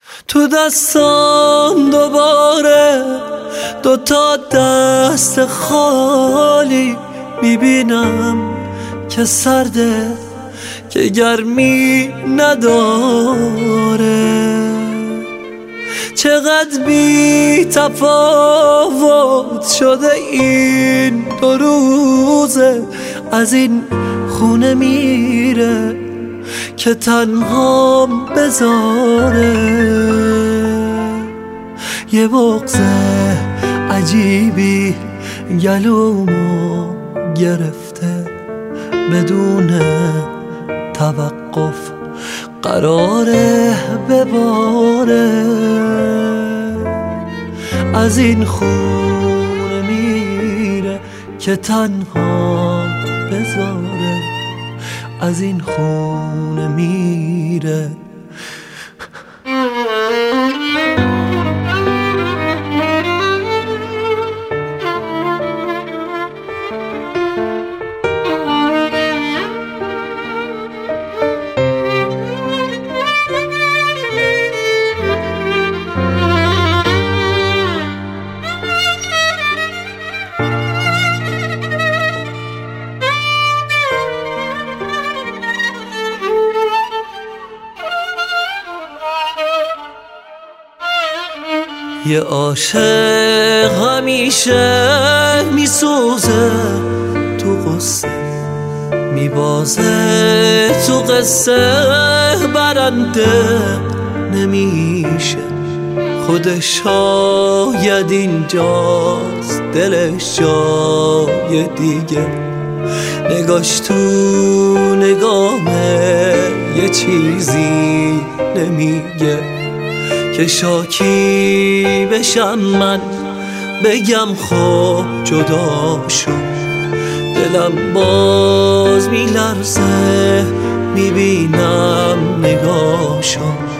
تو دستان دوباره دوتا دست خالی میبینم که سرده که گرمی نداره. چقدر بی تفاوت شده این 2 روزه، از این خونه میره که تنهام بذاره. یه بغض عجیبی گلومو گرفته، بدون توقف قراره بباره. از این خونه میره که تنها بذاره، از این خونه میره. یه عاشق همیشه میسوزه تو قصه، میبازه تو قصه، برنده نمیشه. خودش شاید اینجاست، دلش جای دیگه، نگاش تو نگامه یه چیزی نمیگه. که شاکی بشم من بگم خب جدا شد، دلم باز میلرزه میبینم نگاشو.